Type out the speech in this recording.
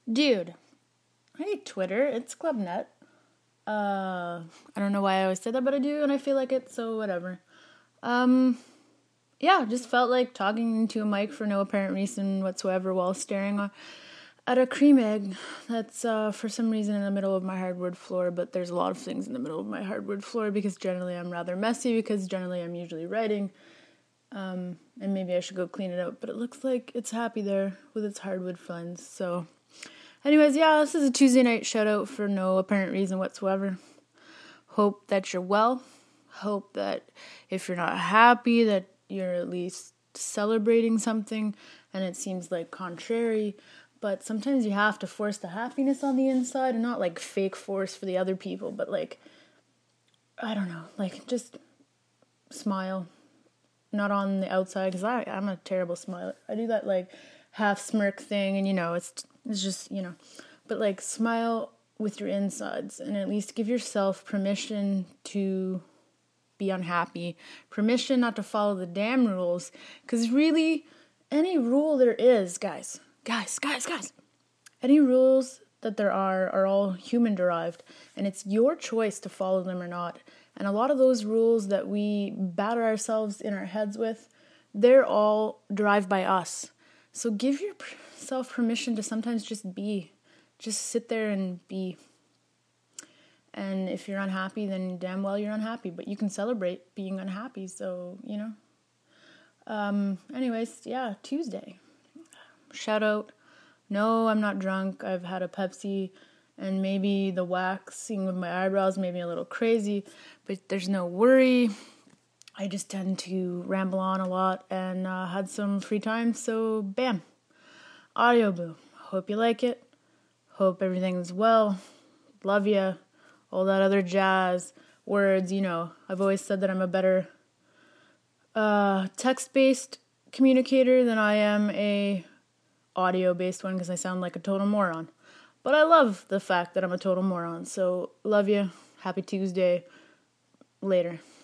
Dude, I hate Twitter. It's Clubnet. I don't know why I always say that, but I do, and I feel like it, so whatever. Yeah, just felt like talking into a mic for no apparent reason whatsoever while staring at a cream egg that's for some reason in the middle of my hardwood floor, but there's a lot of things in the middle of my hardwood floor because generally I'm rather messy because generally I'm usually writing. And maybe I should go clean it up, but it looks like it's happy there with its hardwood friends, so... Anyways, yeah, this is a Tuesday night shout out for no apparent reason whatsoever. Hope that you're well. Hope that if you're not happy, that you're at least celebrating something, and it seems like contrary. But sometimes you have to force the happiness on the inside, and not like fake force for the other people, but like, I don't know, like just smile. Not on the outside, because I'm a terrible smiler. I do that like half smirk thing, and it's just, but like smile with your insides and at least give yourself permission to be unhappy, permission not to follow the damn rules, because really any rule there is, guys, any rules that there are all human derived, and it's your choice to follow them or not. And a lot of those rules that we batter ourselves in our heads with, they're all derived by us. So give yourself permission to sometimes just be. Just sit there and be. And if you're unhappy, then damn well you're unhappy. But you can celebrate being unhappy, so, Anyways, yeah, Tuesday. Shout out. No, I'm not drunk. I've had a Pepsi, and maybe the waxing of my eyebrows made me a little crazy, but there's no worry. I just tend to ramble on a lot and had some free time, so bam. Audio Boo. Hope you like it. Hope everything's well. Love ya. All that other jazz. Words, I've always said that I'm a better text-based communicator than I am a audio-based one because I sound like a total moron. But I love the fact that I'm a total moron, so love you. Happy Tuesday. Later.